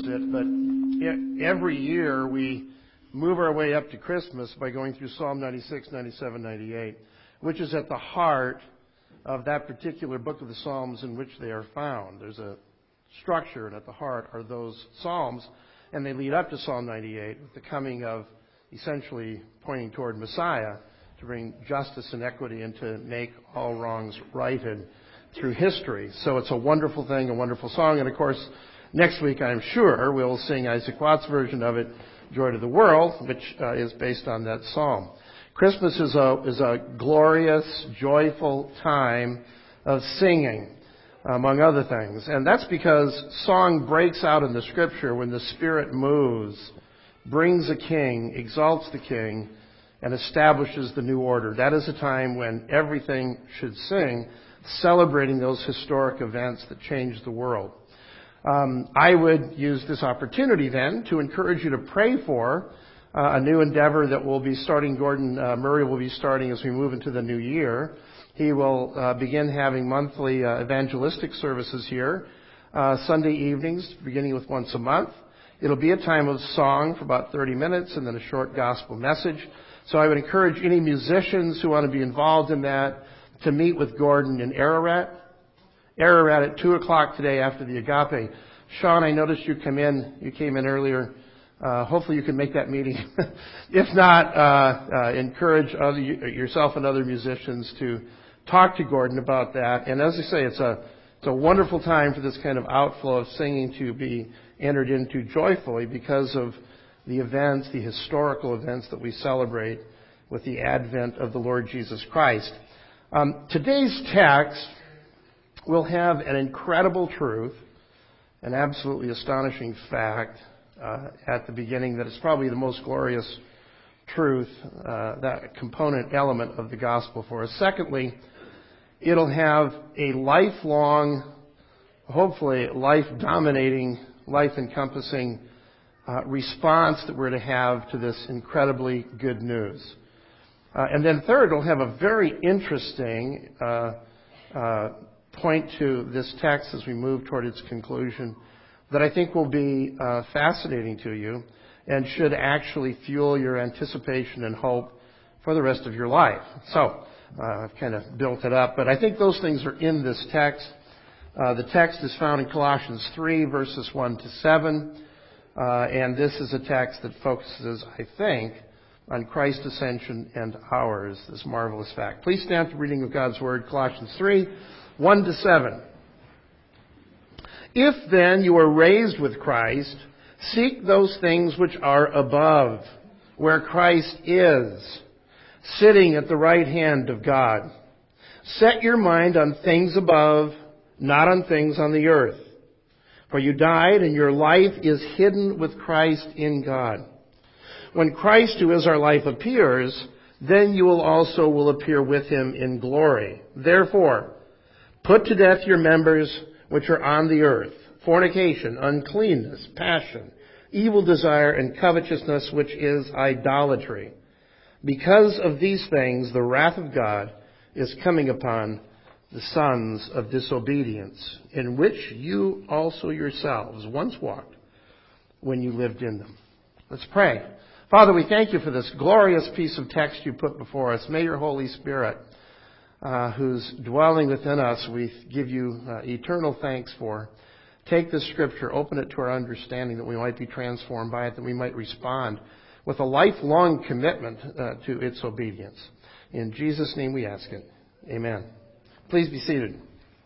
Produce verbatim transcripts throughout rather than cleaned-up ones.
it, but every year we move our way up to Christmas by going through Psalm ninety-six, ninety-seven, ninety-eight, which is at the heart of that particular book of the Psalms in which they are found. There's a structure, and at the heart are those Psalms, and they lead up to Psalm ninety-eight with the coming of essentially pointing toward Messiah to bring justice and equity and to make all wrongs righted through history. So it's a wonderful thing, a wonderful song, and of course, next week I'm sure we'll sing Isaac Watts' version of it, Joy to the World, which uh, is based on that psalm. Christmas is a is a glorious, joyful time of singing, among other things. And that's because song breaks out in the Scripture when the Spirit moves, brings a king, exalts the king, and establishes the new order. That is a time when everything should sing, celebrating those historic events that changed the world. Um, I would use this opportunity then to encourage you to pray for uh, a new endeavor that will be starting. Gordon uh, Murray will be starting as we move into the new year. He will uh, begin having monthly uh, evangelistic services here, uh, Sunday evenings, beginning with once a month. It'll be a time of song for about thirty minutes and then a short gospel message. So I would encourage any musicians who want to be involved in that to meet with Gordon in Ararat. Ararat at two o'clock today after the Agape. Sean, I noticed you come in. You came in earlier. Uh, hopefully you can make that meeting. If not, uh, uh, encourage other, yourself and other musicians to talk to Gordon about that. And as I say, it's a it's a wonderful time for this kind of outflow of singing to be entered into joyfully because of the events, the historical events that we celebrate with the advent of the Lord Jesus Christ. Um, today's text will have an incredible truth, an absolutely astonishing fact uh, at the beginning that is probably the most glorious truth, uh, that component element of the gospel for us. Secondly, it'll have a lifelong, hopefully life-dominating, life-encompassing uh, response that we're to have to this incredibly good news. Uh, and then third, it'll have a very interesting uh, uh, point to this text as we move toward its conclusion that I think will be uh, fascinating to you and should actually fuel your anticipation and hope for the rest of your life. So, uh, I've kind of built it up, but I think those things are in this text. Uh, the text is found in Colossians three, verses one to seven, uh, and this is a text that focuses, I think, on Christ's ascension and ours, this marvelous fact. Please stand for reading of God's Word, Colossians three, one to seven. If then you are raised with Christ, seek those things which are above, where Christ is, sitting at the right hand of God. Set your mind on things above, not on things on the earth. For you died, and your life is hidden with Christ in God. When Christ, who is our life, appears, then you will also will appear with him in glory. Therefore, put to death your members which are on the earth, fornication, uncleanness, passion, evil desire, and covetousness, which is idolatry. Because of these things, the wrath of God is coming upon the sons of disobedience, in which you also yourselves once walked when you lived in them. Let's pray. Father, we thank you for this glorious piece of text you put before us. May your Holy Spirit, uh, who's dwelling within us, we give you uh, eternal thanks for. Take this scripture, open it to our understanding that we might be transformed by it, that we might respond with a lifelong commitment uh, to its obedience. In Jesus' name we ask it. Amen. Please be seated.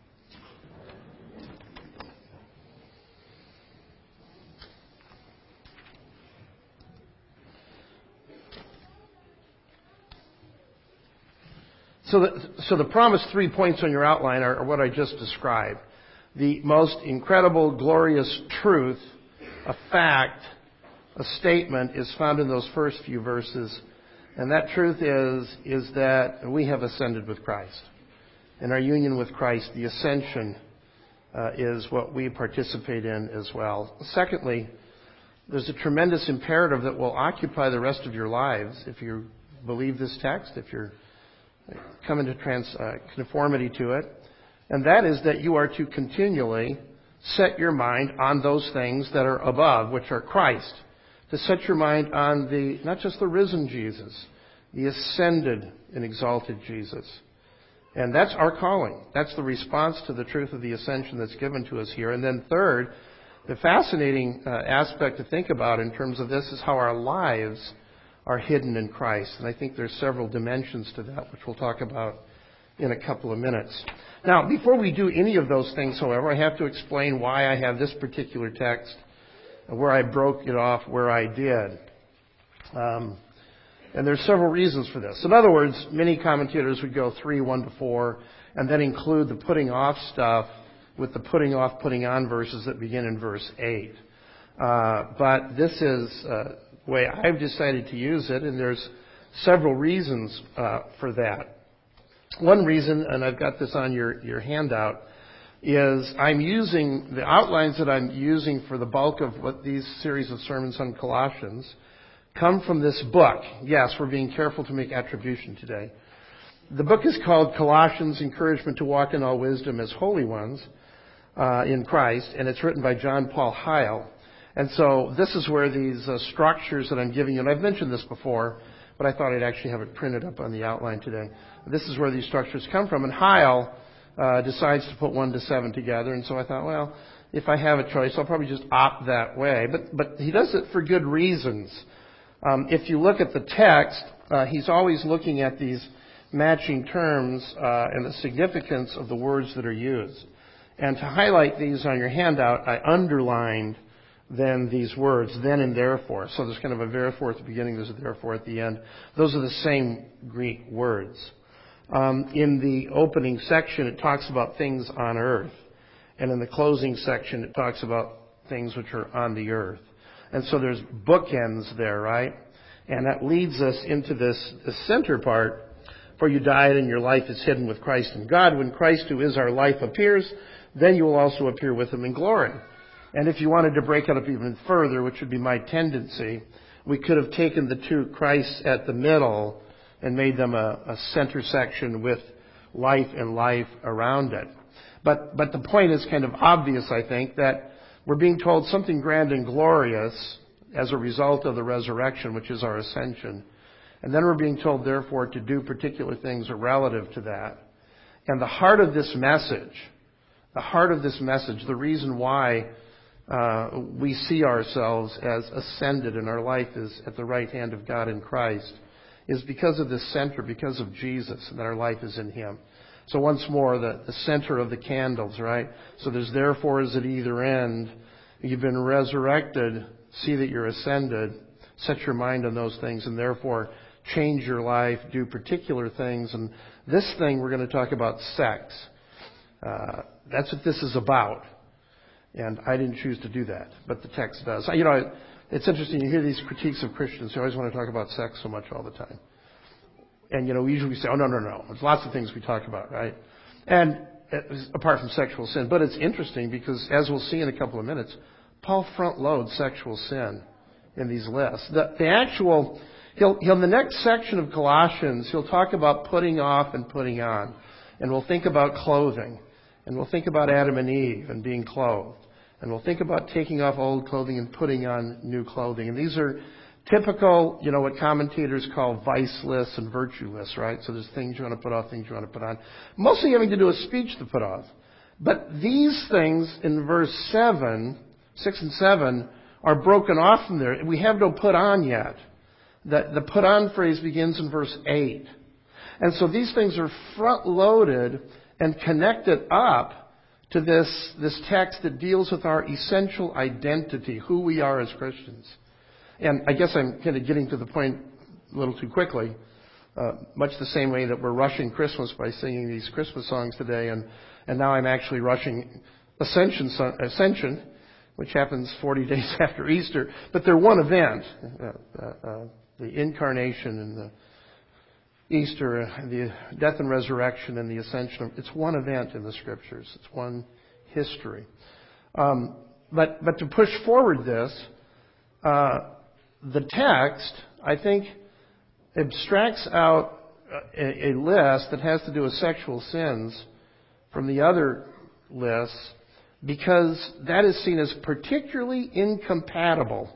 So the, so the promised three points on your outline are, are what I just described. The most incredible, glorious truth, a fact, a statement is found in those first few verses. And that truth is, is that we have ascended with Christ. In our union with Christ, the ascension uh, is what we participate in as well. Secondly, there's a tremendous imperative that will occupy the rest of your lives if you believe this text, if you're come into trans, uh, conformity to it. And that is that you are to continually set your mind on those things that are above, which are Christ. To set your mind on the, not just the risen Jesus, the ascended and exalted Jesus. And that's our calling. That's the response to the truth of the ascension that's given to us here. And then third, the fascinating uh, aspect to think about in terms of this is how our lives are hidden in Christ. And I think there's several dimensions to that, which we'll talk about in a couple of minutes. Now, before we do any of those things, however, I have to explain why I have this particular text, where I broke it off, where I did. Um, and there's several reasons for this. In other words, many commentators would go three, one to four, and then include the putting off stuff with the putting off, putting on verses that begin in verse eight. Uh, but this is uh, the way I've decided to use it, and there's several reasons uh, for that. One reason, and I've got this on your, your handout, is I'm using the outlines that I'm using for the bulk of what these series of sermons on Colossians come from this book. Yes, we're being careful to make attribution today. The book is called Colossians, Encouragement to Walk in All Wisdom as Holy Ones uh, in Christ, and it's written by John Paul Heil. And so this is where these uh, structures that I'm giving you, and I've mentioned this before, but I thought I'd actually have it printed up on the outline today. This is where these structures come from. And Heil uh, decides to put one to seven together, and so I thought, well, if I have a choice, I'll probably just opt that way. But but he does it for good reasons. Um, if you look at the text, uh, he's always looking at these matching terms uh, and the significance of the words that are used. And to highlight these on your handout, I underlined then these words, then and therefore. So there's kind of a therefore at the beginning, there's a therefore at the end. Those are the same Greek words. Um, in the opening section, it talks about things on earth. And in the closing section, it talks about things which are on the earth. And so there's bookends there, right? And that leads us into this, this center part. For you died and your life is hidden with Christ in God. When Christ, who is our life, appears, then you will also appear with him in glory. And if you wanted to break it up even further, which would be my tendency, we could have taken the two Christs at the middle and made them a, a center section with life and life around it. But, but the point is kind of obvious, I think, that we're being told something grand and glorious as a result of the resurrection, which is our ascension. And then we're being told, therefore, to do particular things relative to that. And the heart of this message, the heart of this message, the reason why uh, we see ourselves as ascended and our life is at the right hand of God in Christ, is because of this center, because of Jesus, and that our life is in him. So once more, the, the center of the candles, right? So there's therefore is at either end. You've been resurrected. See that you're ascended. Set your mind on those things, and therefore change your life, do particular things. And this thing, we're going to talk about sex. Uh, that's what this is about. And I didn't choose to do that, but the text does. You know, it's interesting. You hear these critiques of Christians who always want to talk about sex so much all the time. And, you know, we usually say, oh, no, no, no. There's lots of things we talk about, right? And apart from sexual sin. But it's interesting because, as we'll see in a couple of minutes, Paul front loads sexual sin in these lists. The, the actual, he'll, he'll, in the next section of Colossians, he'll talk about putting off and putting on. And we'll think about clothing. And we'll think about Adam and Eve and being clothed. And we'll think about taking off old clothing and putting on new clothing. And these are typical, you know, what commentators call vice lists and virtue lists, right? So there's things you want to put off, things you want to put on. Mostly having to do with speech to put off. But these things in verse seven, six and seven, are broken off from there. We have no put on yet. The, the put on phrase begins in verse eight. And so these things are front loaded and connected up to this, this text that deals with our essential identity, who we are as Christians. And I guess I'm kind of getting to the point a little too quickly, uh, much the same way that we're rushing Christmas by singing these Christmas songs today, and, and now I'm actually rushing Ascension, Ascension, which happens forty days after Easter. But they're one event, uh, uh, uh, the incarnation and the Easter, the death and resurrection and the ascension. It's one event in the Scriptures. It's one history. Um, but but to push forward this, uh, the text, I think, abstracts out a, a list that has to do with sexual sins from the other lists because that is seen as particularly incompatible,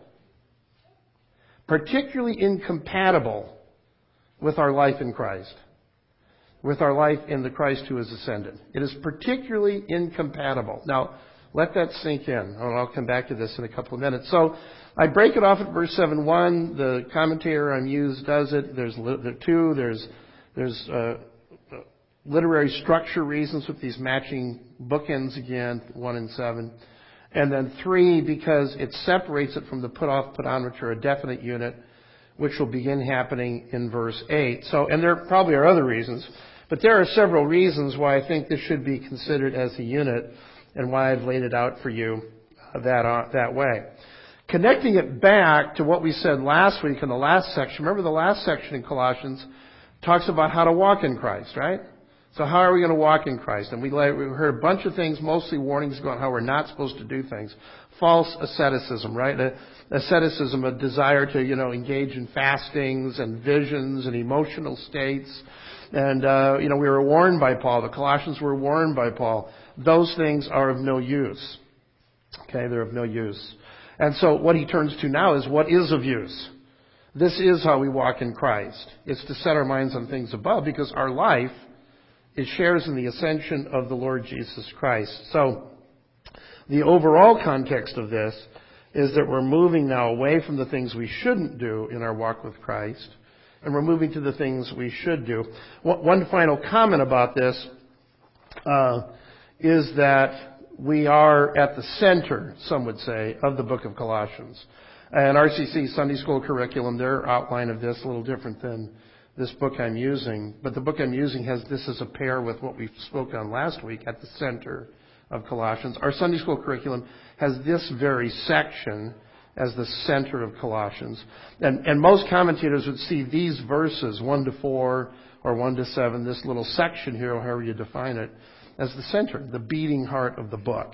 particularly incompatible with our life in Christ, with our life in the Christ who has ascended. It is particularly incompatible. Now, let that sink in, and I'll come back to this in a couple of minutes. So, I break it off at verse seven one. The commentator I'm used does it. There's there two. There's there's uh, literary structure reasons with these matching bookends again, one and seven. And then three, because it separates it from the put off, put on, which are a definite unit, which will begin happening in verse eight. So, and there probably are other reasons, but there are several reasons why I think this should be considered as a unit and why I've laid it out for you that, uh, that way. Connecting it back to what we said last week in the last section. Remember the last section in Colossians talks about how to walk in Christ, right? So how are we going to walk in Christ? And we, we heard a bunch of things, mostly warnings about how we're not supposed to do things. False asceticism, right? Asceticism, a desire to, you know, engage in fastings and visions and emotional states. And, uh, you know, we were warned by Paul. The Colossians were warned by Paul. Those things are of no use. Okay, they're of no use. And so what he turns to now is what is of use. This is how we walk in Christ. It's to set our minds on things above because our life it shares in the ascension of the Lord Jesus Christ. So, the overall context of this is that we're moving now away from the things we shouldn't do in our walk with Christ, and we're moving to the things we should do. One final comment about this uh, is that we are at the center, some would say, of the book of Colossians. And R C C Sunday School curriculum, their outline of this a little different than this book I'm using, but the book I'm using has this as a pair with what we spoke on last week at the center of Colossians. Our Sunday school curriculum has this very section as the center of Colossians. And, and most commentators would see these verses, one to four or one to seven, this little section here, however you define it, as the center, the beating heart of the book.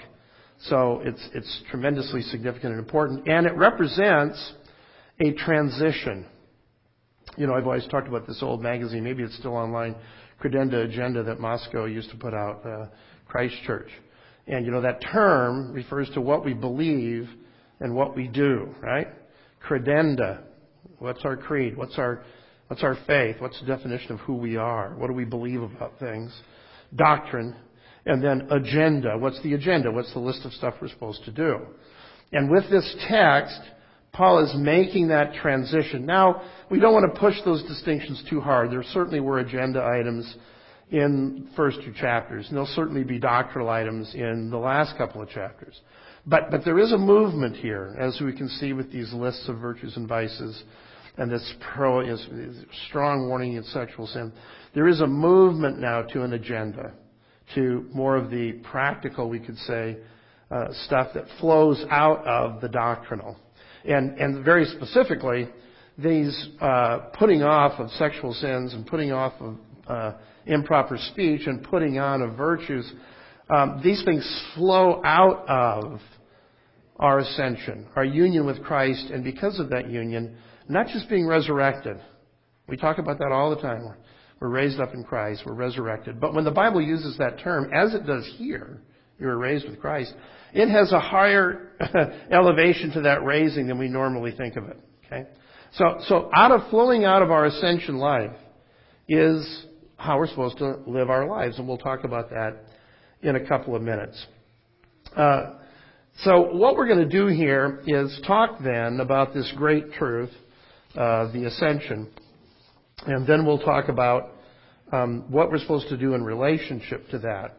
So it's, it's tremendously significant and important, and it represents a transition. You know, I've always talked about this old magazine, maybe it's still online, Credenda Agenda that Moscow used to put out, uh, Christ Church. And, you know, that term refers to what we believe and what we do, right? Credenda. What's our creed? What's our, what's our faith? What's the definition of who we are? What do we believe about things? Doctrine. And then agenda. What's the agenda? What's the list of stuff we're supposed to do? And with this text, Paul is making that transition. Now, we don't want to push those distinctions too hard. There certainly were agenda items in the first two chapters, and there'll certainly be doctrinal items in the last couple of chapters. But, but there is a movement here, as we can see with these lists of virtues and vices, and this pro is, is strong warning against sexual sin. There is a movement now to an agenda, to more of the practical, we could say, uh, stuff that flows out of the doctrinal. And, and very specifically, these uh, putting off of sexual sins and putting off of uh, improper speech and putting on of virtues, um, these things flow out of our ascension, our union with Christ, and because of that union, not just being resurrected. We talk about that all the time. We're raised up in Christ. We're resurrected. But when the Bible uses that term, as it does here, you were raised with Christ, it has a higher elevation to that raising than we normally think of it. Okay? So, so out of flowing out of our ascension life is how we're supposed to live our lives, and we'll talk about that in a couple of minutes. Uh, so what we're going to do here is talk then about this great truth, uh, the ascension, and then we'll talk about um, what we're supposed to do in relationship to that.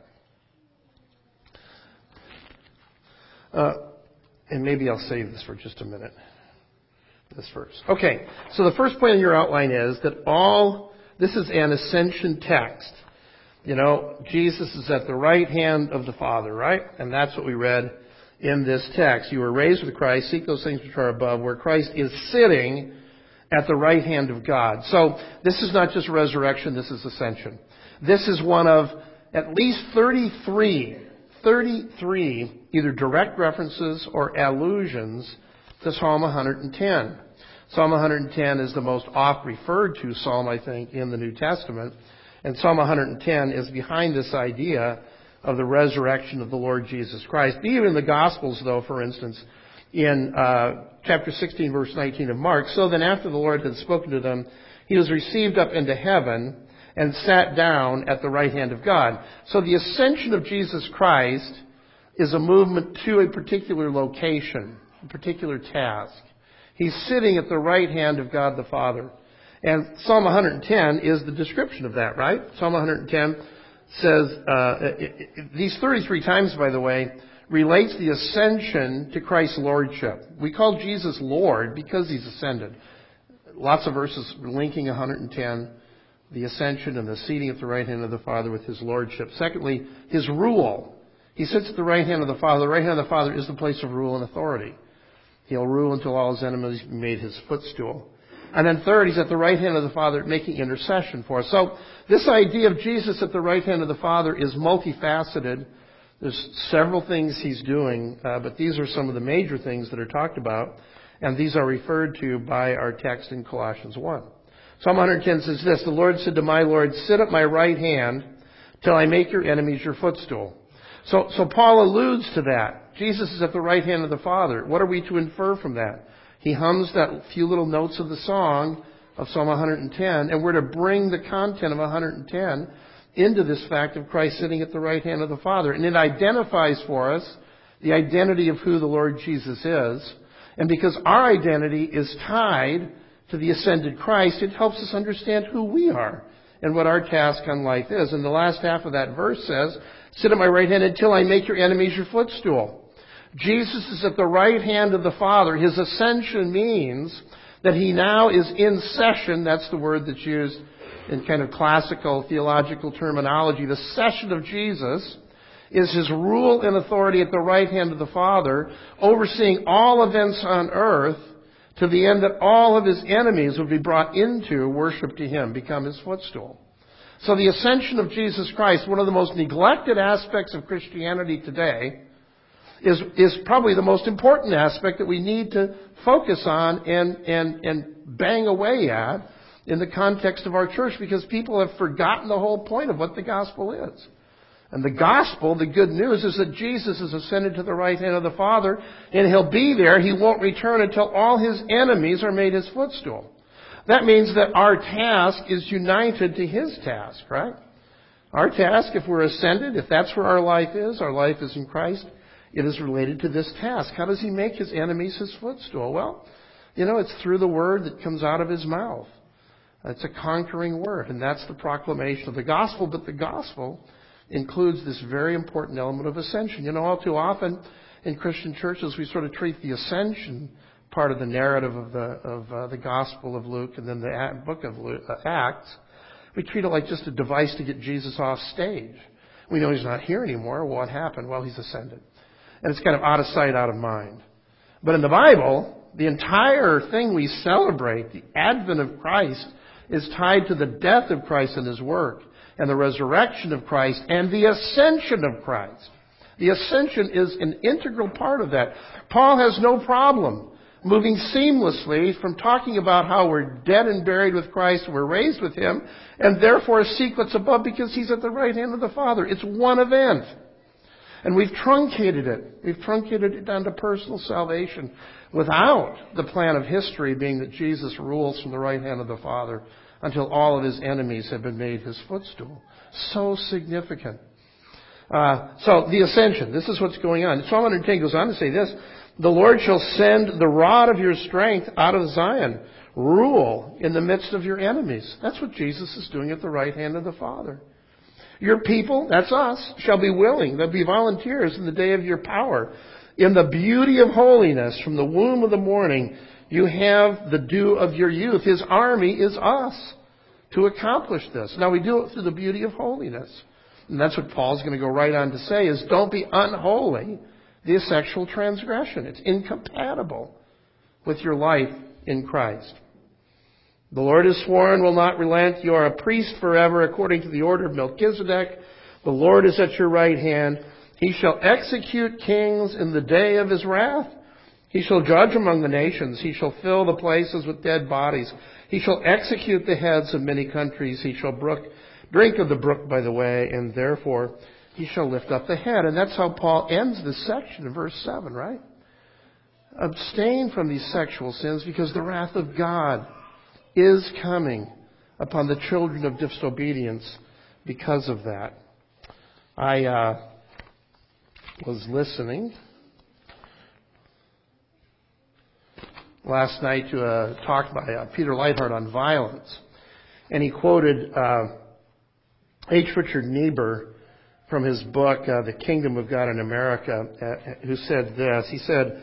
Uh, and maybe I'll save this for just a minute. This verse. Okay, so the first point in your outline is that all, this is an ascension text. You know, Jesus is at the right hand of the Father, right? And that's what we read in this text. You were raised with Christ, seek those things which are above, where Christ is sitting at the right hand of God. So this is not just resurrection, this is ascension. This is one of at least thirty-three, thirty-three either direct references or allusions to Psalm one hundred ten. Psalm one hundred ten is the most oft referred to psalm, I think, in the New Testament. And Psalm one hundred ten is behind this idea of the resurrection of the Lord Jesus Christ. Even in the Gospels, though, for instance, in uh, chapter sixteen, verse nineteen of Mark, so then after the Lord had spoken to them, he was received up into heaven and sat down at the right hand of God. So the ascension of Jesus Christ is a movement to a particular location, a particular task. He's sitting at the right hand of God the Father. And Psalm one hundred ten is the description of that, right? Psalm one hundred ten says, uh, it, it, these thirty-three times, by the way, relates the ascension to Christ's lordship. We call Jesus Lord because he's ascended. Lots of verses linking one hundred ten, the ascension and the seating at the right hand of the Father with his lordship. Secondly, his rule. He sits at the right hand of the Father. The right hand of the Father is the place of rule and authority. He'll rule until all his enemies be made his footstool. And then third, he's at the right hand of the Father making intercession for us. So this idea of Jesus at the right hand of the Father is multifaceted. There's several things he's doing, uh, but these are some of the major things that are talked about, and these are referred to by our text in Colossians one. Psalm one hundred ten says this, the Lord said to my Lord, sit at my right hand till I make your enemies your footstool. So, so Paul alludes to that. Jesus is at the right hand of the Father. What are we to infer from that? He hums that few little notes of the song of Psalm one hundred ten, and we're to bring the content of one hundred ten into this fact of Christ sitting at the right hand of the Father. And it identifies for us the identity of who the Lord Jesus is. And because our identity is tied to the ascended Christ, it helps us understand who we are and what our task on life is. And the last half of that verse says, sit at my right hand until I make your enemies your footstool. Jesus is at the right hand of the Father. His ascension means that he now is in session. That's the word that's used in kind of classical theological terminology. The session of Jesus is his rule and authority at the right hand of the Father, overseeing all events on earth to the end that all of his enemies would be brought into worship to him, become his footstool. So the ascension of Jesus Christ, one of the most neglected aspects of Christianity today, is, is probably the most important aspect that we need to focus on and, and, and bang away at in the context of our church, because people have forgotten the whole point of what the gospel is. And the gospel, the good news, is that Jesus is ascended to the right hand of the Father, and he'll be there. He won't return until all his enemies are made his footstool. That means that our task is united to his task, right? Our task, if we're ascended, if that's where our life is, our life is in Christ, it is related to this task. How does he make his enemies his footstool? Well, you know, it's through the word that comes out of his mouth. It's a conquering word, and that's the proclamation of the gospel. But the gospel includes this very important element of ascension. You know, all too often in Christian churches, we sort of treat the ascension part of the narrative of the of uh, the Gospel of Luke and then the book of Luke, uh, Acts. We treat it like just a device to get Jesus off stage. We know he's not here anymore. Well, what happened? Well, he's ascended. And it's kind of out of sight, out of mind. But in the Bible, the entire thing we celebrate, the advent of Christ, is tied to the death of Christ and his work, and the resurrection of Christ, and the ascension of Christ. The ascension is an integral part of that. Paul has no problem moving seamlessly from talking about how we're dead and buried with Christ, and we're raised with him, and therefore seek what's above because he's at the right hand of the Father. It's one event. And we've truncated it. We've truncated it down to personal salvation without the plan of history being that Jesus rules from the right hand of the Father until all of his enemies have been made his footstool. So significant. Uh, so the ascension, this is what's going on. Psalm one hundred ten goes on to say this, the Lord shall send the rod of your strength out of Zion, rule in the midst of your enemies. That's what Jesus is doing at the right hand of the Father. Your people, that's us, shall be willing. They'll be volunteers in the day of your power. In the beauty of holiness, from the womb of the morning, you have the dew of your youth. His army is us to accomplish this. Now, we do it through the beauty of holiness. And that's what Paul's going to go right on to say is don't be unholy, the sexual transgression. It's incompatible with your life in Christ. The Lord has sworn, will not relent. You are a priest forever according to the order of Melchizedek. The Lord is at your right hand. He shall execute kings in the day of his wrath. He shall judge among the nations. He shall fill the places with dead bodies. He shall execute the heads of many countries. He shall brook, drink of the brook by the way, and therefore he shall lift up the head. And that's how Paul ends this section in verse seven, right? Abstain from these sexual sins because the wrath of God is coming upon the children of disobedience because of that. I uh, was listening last night to a talk by uh, Peter Leithart on violence. And he quoted uh, H. Richard Niebuhr from his book, uh, The Kingdom of God in America, uh, who said this. He said,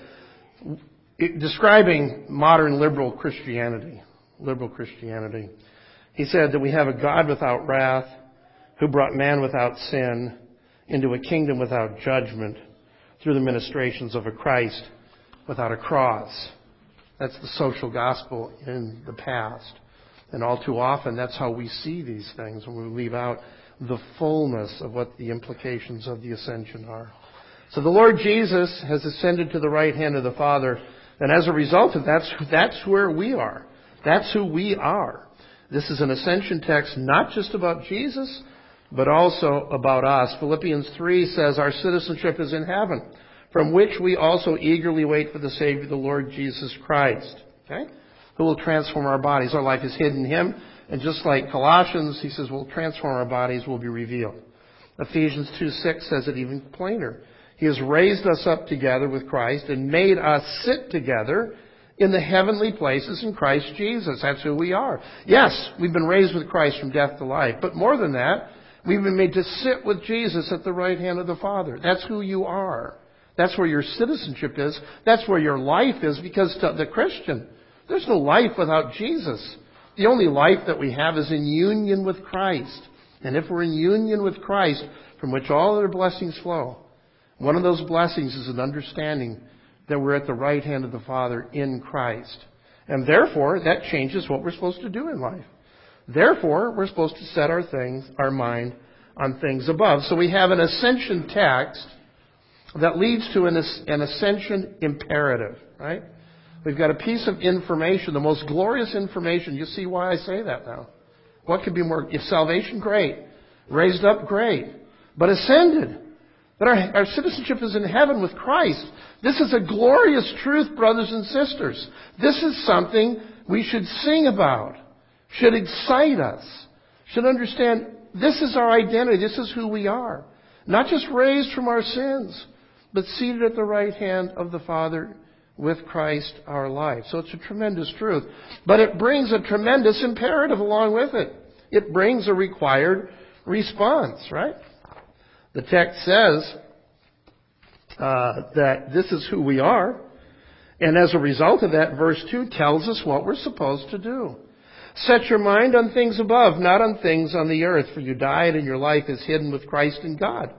it, describing modern liberal Christianity, liberal Christianity, he said that we have a God without wrath who brought man without sin into a kingdom without judgment through the ministrations of a Christ without a cross. That's the social gospel in the past. And all too often, that's how we see these things when we leave out the fullness of what the implications of the ascension are. So the Lord Jesus has ascended to the right hand of the Father, and as a result of that, that's, that's where we are. That's who we are. This is an ascension text not just about Jesus, but also about us. Philippians three says our citizenship is in heaven, from which we also eagerly wait for the Savior, the Lord Jesus Christ, okay, who will transform our bodies. Our life is hidden in Him. And just like Colossians, he says, we'll transform our bodies, will be revealed. Ephesians two six says it even plainer. He has raised us up together with Christ and made us sit together in the heavenly places in Christ Jesus. That's who we are. Yes, we've been raised with Christ from death to life. But more than that, we've been made to sit with Jesus at the right hand of the Father. That's who you are. That's where your citizenship is. That's where your life is. Because to the Christian, there's no life without Jesus. The only life that we have is in union with Christ. And if we're in union with Christ, from which all other blessings flow, one of those blessings is an understanding that we're at the right hand of the Father in Christ. And therefore, that changes what we're supposed to do in life. Therefore, we're supposed to set our things, our mind on things above. So we have an ascension text that leads to an, an ascension imperative, right? We've got a piece of information, the most glorious information. You see why I say that now. What could be more? If salvation, great. Raised up, great. But ascended. That our, our citizenship is in heaven with Christ. This is a glorious truth, brothers and sisters. This is something we should sing about. Should excite us. Should understand this is our identity. This is who we are. Not just raised from our sins, but seated at the right hand of the Father with Christ our life. So it's a tremendous truth. But it brings a tremendous imperative along with it. It brings a required response, right? The text says uh, that this is who we are. And as a result of that, verse two tells us what we're supposed to do. Set your mind on things above, not on things on the earth, for you died and your life is hidden with Christ in God.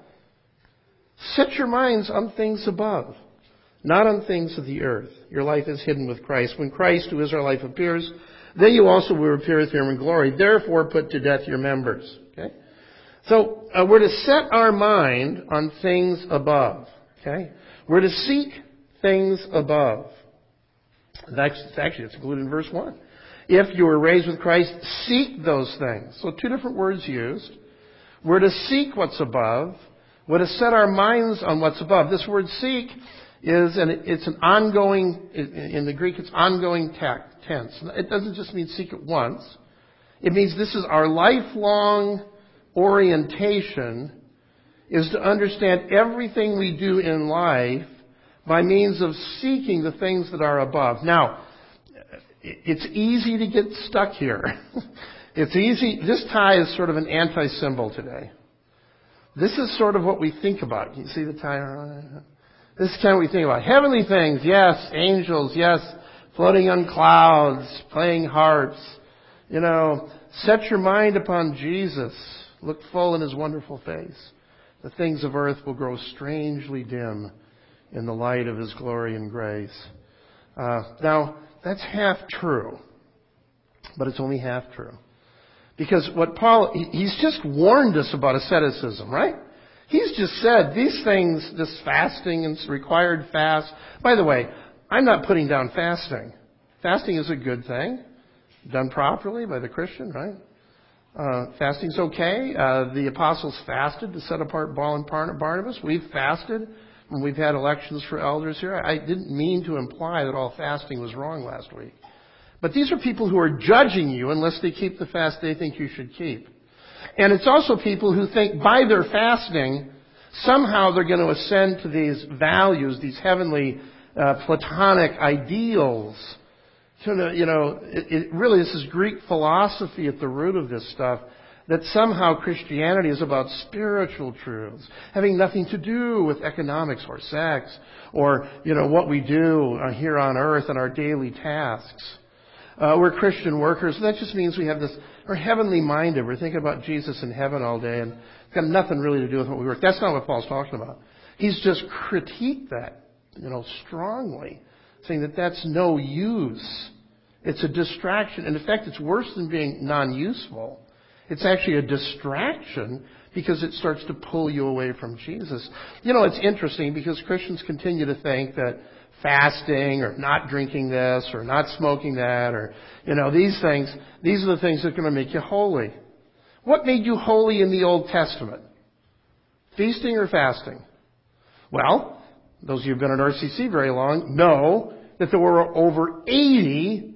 Set your minds on things above, not on things of the earth. Your life is hidden with Christ. When Christ, who is our life, appears, then you also will appear with Him in glory. Therefore, put to death your members. Okay? So, uh, we're to set our mind on things above. Okay? We're to seek things above. That's, actually, it's included in verse one. If you were raised with Christ, seek those things. So, two different words used. We're to seek what's above. We're to set our minds on what's above. This word seek is an, it's an ongoing, in the Greek it's ongoing tense. It doesn't just mean seek it once. It means this is our lifelong orientation, is to understand everything we do in life by means of seeking the things that are above. Now, it's easy to get stuck here. It's easy. This tie is sort of an anti-symbol today. This is sort of what we think about. Can you see the tie around? This is kind of what we think about. Heavenly things, yes. Angels, yes. Floating on clouds, playing harps. You know, set your mind upon Jesus. Look full in His wonderful face. The things of earth will grow strangely dim in the light of His glory and grace. Uh, now, that's half true. But it's only half true. Because what Paul, he's just warned us about asceticism, right? He's just said these things, this fasting and required fast. By the way, I'm not putting down fasting. Fasting is a good thing, done properly by the Christian, right? Uh, fasting's okay. Uh, the apostles fasted to set apart Paul and Barnabas. We've fasted when we've had elections for elders here. I didn't mean to imply that all fasting was wrong last week. But these are people who are judging you unless they keep the fast they think you should keep. And it's also people who think by their fasting, somehow they're going to ascend to these values, these heavenly uh, platonic ideals. You know, it, it really, this is Greek philosophy at the root of this stuff, that somehow Christianity is about spiritual truths, having nothing to do with economics or sex or, you know, what we do here on earth and our daily tasks. Uh, we're Christian workers. That just means we have this, we're heavenly minded. We're thinking about Jesus in heaven all day, and it's got nothing really to do with what we work. That's not what Paul's talking about. He's just critiqued that, you know, strongly, saying that that's no use. It's a distraction. And in fact, it's worse than being non-useful. It's actually a distraction because it starts to pull you away from Jesus. You know, it's interesting because Christians continue to think that fasting or not drinking this or not smoking that or, you know, these things, these are the things that are going to make you holy. What made you holy in the Old Testament? Feasting or fasting? Well, those of you who have been at R C C very long know that there were over eighty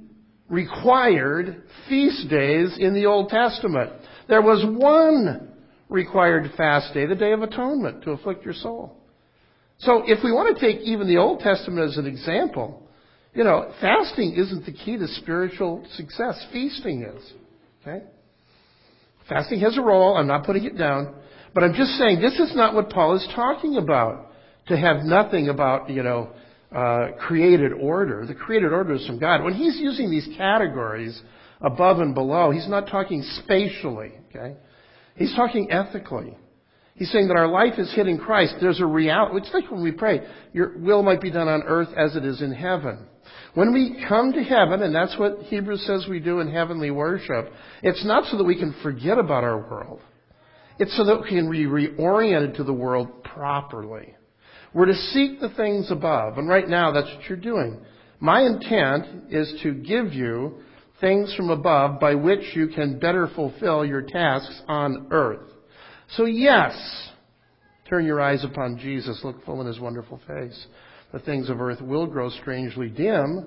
required feast days in the Old Testament. There was one required fast day, the Day of Atonement, to afflict your soul. So if we want to take even the Old Testament as an example, you know, fasting isn't the key to spiritual success. Feasting is. Okay? Fasting has a role. I'm not putting it down. But I'm just saying this is not what Paul is talking about. To have nothing about, you know, uh, created order. The created order is from God. When he's using these categories above and below, he's not talking spatially. Okay? He's talking ethically. He's saying that our life is hid in Christ. There's a reality. It's like when we pray, your will might be done on earth as it is in heaven. When we come to heaven, and that's what Hebrews says we do in heavenly worship, it's not so that we can forget about our world. It's so that we can be reoriented to the world properly. We're to seek the things above. And right now, that's what you're doing. My intent is to give you things from above by which you can better fulfill your tasks on earth. So yes, turn your eyes upon Jesus, look full in his wonderful face. The things of earth will grow strangely dim,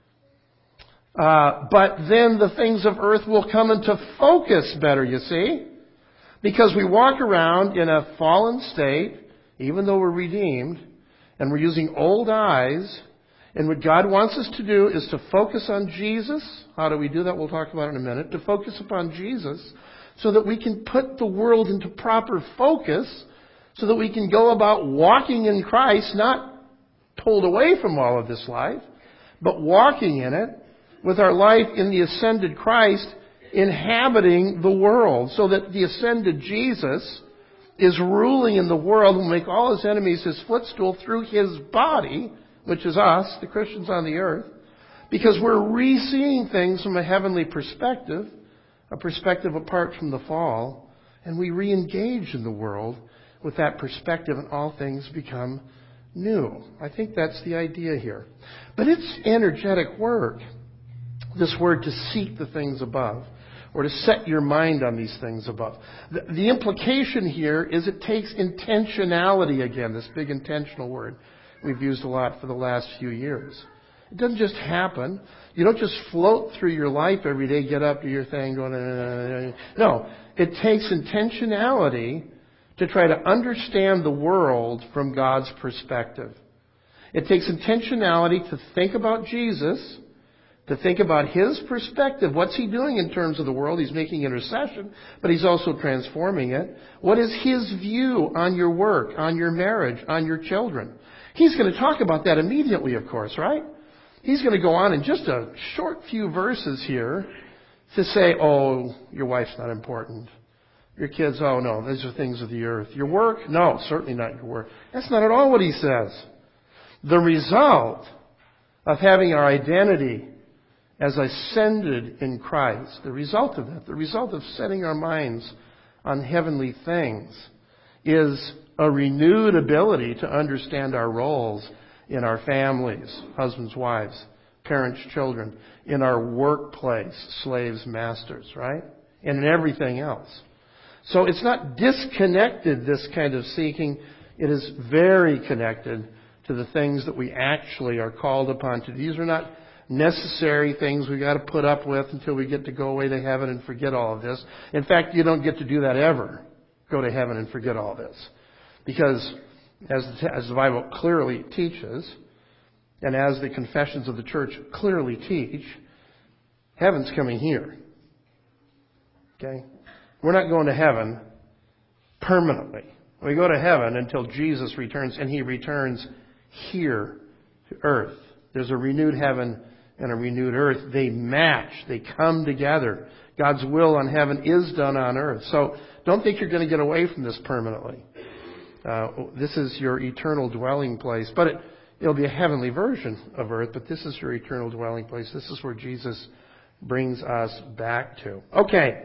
uh, but then the things of earth will come into focus better, you see? Because we walk around in a fallen state, even though we're redeemed, and we're using old eyes, and what God wants us to do is to focus on Jesus. How do we do that? We'll talk about it in a minute. To focus upon Jesus, so that we can put the world into proper focus, so that we can go about walking in Christ, not pulled away from all of this life, but walking in it with our life in the ascended Christ, inhabiting the world, so that the ascended Jesus is ruling in the world and will make all his enemies his footstool through his body, which is us, the Christians on the earth, because we're re-seeing things from a heavenly perspective, a perspective apart from the fall, and we re-engage in the world with that perspective and all things become new. I think that's the idea here. But it's energetic work, this word to seek the things above, or to set your mind on these things above. The, the implication here is it takes intentionality again, this big intentional word we've used a lot for the last few years. It doesn't just happen. You don't just float through your life every day, get up, do your thing, going, uh, no. It takes intentionality to try to understand the world from God's perspective. It takes intentionality to think about Jesus, to think about his perspective. What's he doing in terms of the world? He's making intercession, but he's also transforming it. What is his view on your work, on your marriage, on your children? He's going to talk about that immediately, of course, right? He's going to go on in just a short few verses here to say, oh, your wife's not important. Your kids, oh no, these are things of the earth. Your work? No, certainly not your work. That's not at all what he says. The result of having our identity as ascended in Christ, the result of that, the result of setting our minds on heavenly things, is a renewed ability to understand our roles in our families, husbands, wives, parents, children, in our workplace, slaves, masters, right? and in everything else. So it's not disconnected, this kind of seeking. It is very connected to the things that we actually are called upon to. These are not necessary things we've got to put up with until we get to go away to heaven and forget all of this. In fact, you don't get to do that ever. Go to heaven and forget all this. Because as the, as the Bible clearly teaches, and as the confessions of the church clearly teach, heaven's coming here. Okay? We're not going to heaven permanently. We go to heaven until Jesus returns, and He returns here to earth. There's a renewed heaven and a renewed earth. They match. They come together. God's will on heaven is done on earth. So don't think you're going to get away from this permanently. Uh, this is your eternal dwelling place. But it, it'll be a heavenly version of earth, but this is your eternal dwelling place. This is where Jesus brings us back to. Okay.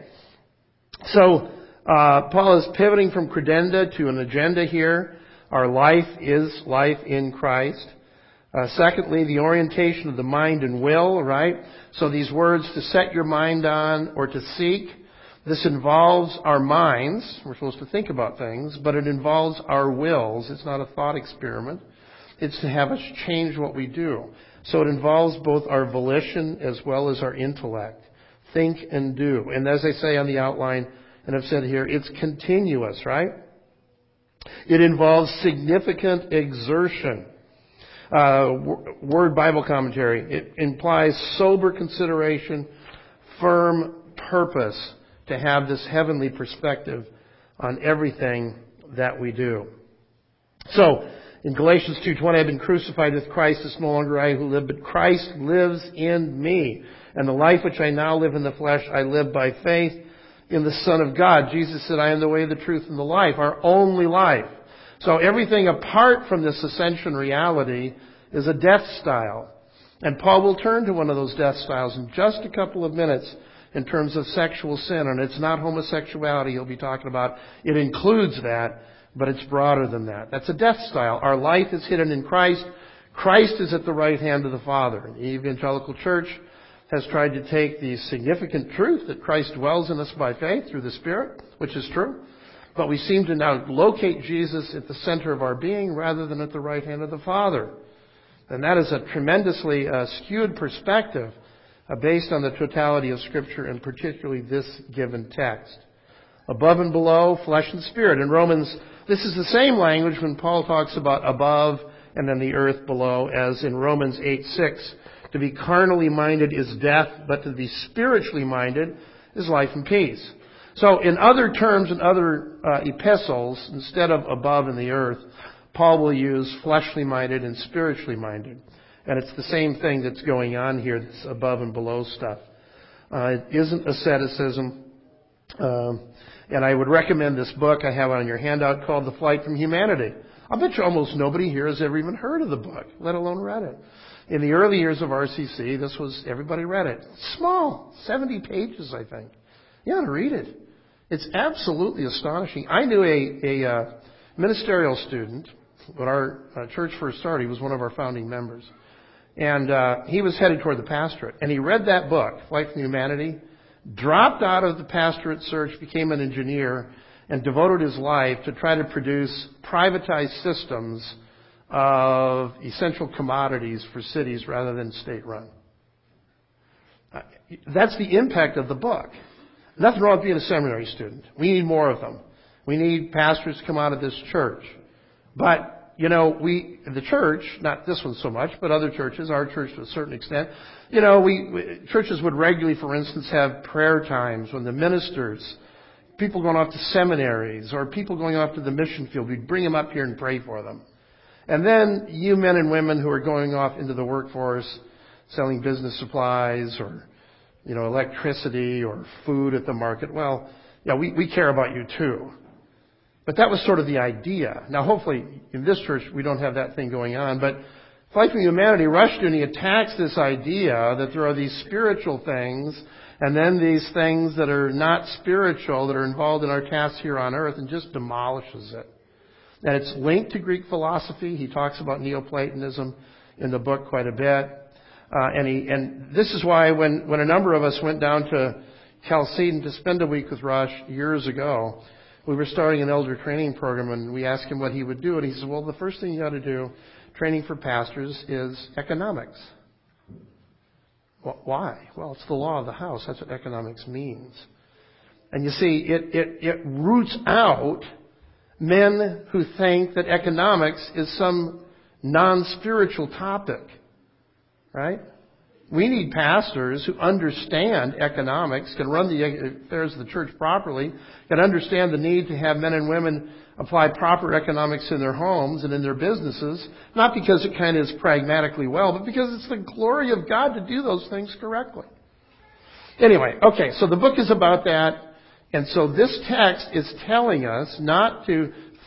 So uh, Paul is pivoting from credenda to an agenda here. Our life is life in Christ. Uh, secondly, the orientation of the mind and will, right? So these words, to set your mind on or to seek, this involves our minds. We're supposed to think about things, but it involves our wills. It's not a thought experiment. It's to have us change what we do. So it involves both our volition as well as our intellect. Think and do. And as I say on the outline, and I've said here, it's continuous, right? It involves significant exertion. Uh, Word Bible Commentary. It implies sober consideration, firm purpose to have this heavenly perspective on everything that we do. So, in Galatians two twenty, I've been crucified with Christ. It's no longer I who live, but Christ lives in me. And the life which I now live in the flesh, I live by faith in the Son of God. Jesus said, I am the way, the truth, and the life, our only life. So everything apart from this ascension reality is a death style. And Paul will turn to one of those death styles in just a couple of minutes in terms of sexual sin. And it's not homosexuality he'll be talking about. It includes that, but it's broader than that. That's a death style. Our life is hidden in Christ. Christ is at the right hand of the Father. The evangelical church has tried to take the significant truth that Christ dwells in us by faith through the Spirit, which is true. But we seem to now locate Jesus at the center of our being rather than at the right hand of the Father. And that is a tremendously uh, skewed perspective uh, based on the totality of Scripture and particularly this given text. Above and below, flesh and spirit. In Romans, this is the same language when Paul talks about above and then the earth below, as in Romans eight six. To be carnally minded is death, but to be spiritually minded is life and peace. So in other terms, in other uh, epistles, instead of above and the earth, Paul will use fleshly minded and spiritually minded. And it's the same thing that's going on here, this above and below stuff. Uh, it isn't asceticism. Um, and I would recommend this book I have on your handout called The Flight from Humanity. I bet you almost nobody here has ever even heard of the book, let alone read it. In the early years of R C C, this was, everybody read it. It's small, seventy pages, I think. You ought to read it. It's absolutely astonishing. I knew a, a uh, ministerial student when our uh, church first started. He was one of our founding members. And uh, he was headed toward the pastorate. And he read that book, Flight from Humanity, dropped out of the pastorate search, became an engineer, and devoted his life to try to produce privatized systems of essential commodities for cities rather than state-run. Uh, that's the impact of the book. Nothing wrong with being a seminary student. We need more of them. We need pastors to come out of this church. But, you know, we, the church, not this one so much, but other churches, our church to a certain extent, you know, we, we churches would regularly, for instance, have prayer times when the ministers, people going off to seminaries or people going off to the mission field, we'd bring them up here and pray for them. And then you men and women who are going off into the workforce, selling business supplies or, you know, electricity or food at the market, well, yeah, we, we care about you too. But that was sort of the idea. Now, hopefully, in this church, we don't have that thing going on. But Flight from Humanity, Rushdoony attacks this idea that there are these spiritual things and then these things that are not spiritual that are involved in our tasks here on earth and just demolishes it. And it's linked to Greek philosophy. He talks about Neoplatonism in the book quite a bit. Uh, and he, and this is why when, when a number of us went down to Chalcedon to spend a week with Rosh years ago. We were starting an elder training program, and we asked him what he would do, and he said, well, the first thing you ought to do, training for pastors, is economics. Well, why? Well, it's the law of the house. That's what economics means. And you see, it, it, it roots out men who think that economics is some non-spiritual topic, right? We need pastors who understand economics, can run the affairs of the church properly, can understand the need to have men and women apply proper economics in their homes and in their businesses, not because it kind of is pragmatically well, but because it's the glory of God to do those things correctly. Anyway, okay, so the book is about that, and so this text is telling us not to